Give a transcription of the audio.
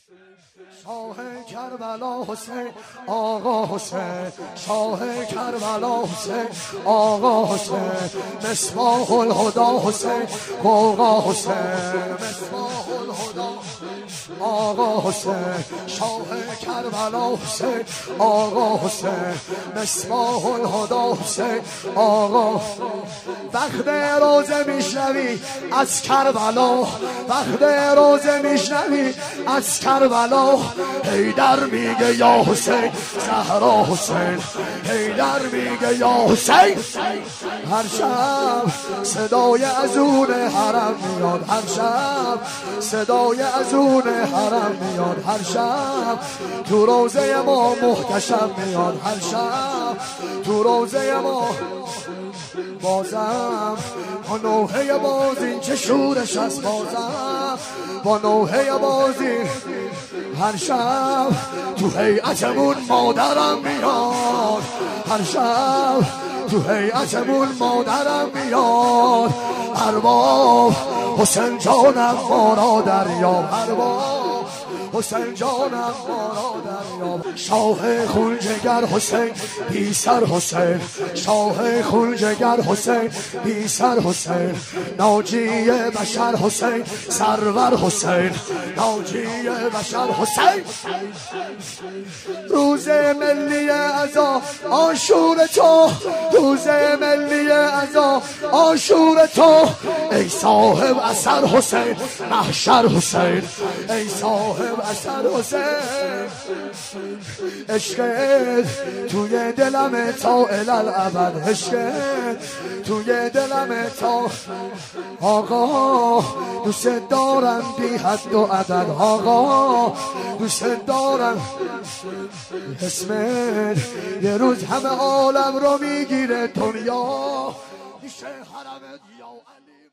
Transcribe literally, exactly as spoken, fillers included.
شاه کربلا حسین آقا حسین، شاه کربلا حسین آقا حسین، مصباح الهدی حسین آقا حسین، مصباح الهدی آقا حسین، شاه کربلا حسین آقا حسین، مصباح الهدی حسین آقا. وقت روزه میشنوی از کربلا، وقت روزه میشنوی از کربلا، حیدر میگه یا حسین، زهرا حسین، حیدر میگه یا حسین. هر شب صدای اذون حرم میاد، هر شب صدای اذون حرم میاد، هر شب تو روزه ما محتشم میاد، هر شب تو روزه ما. بازم با نوحه بازین چه شورش است، بازم با نوحه بازین هر شب تو هیئتمون مادرم میاد، هر شب تو هیئتمون مادرم میاد. ارباب حسین جانم ما را دریاب، ارباب حسین جانم ما را دریاب. شاه خون جگر حسین بی سر حسین، شاه خون جگر حسین بی سر حسین، ناجی بشر حسین سرور حسین، ناجی بشر حسین. روز ملی عزا عاشور تو، روز ملی عزا عاشور تو، ای صاحب اثر حسین محشر حسین، ای صاحب اثر حسین. عشقت توی دلم تا الالعبد، عشقت توی دلم تا. آقا دوست دارم بی حد و عدد، آقا دوست دارم. اسمت یه روز همه عالم رو میگیره، دنیا میشه حرمت یا علی.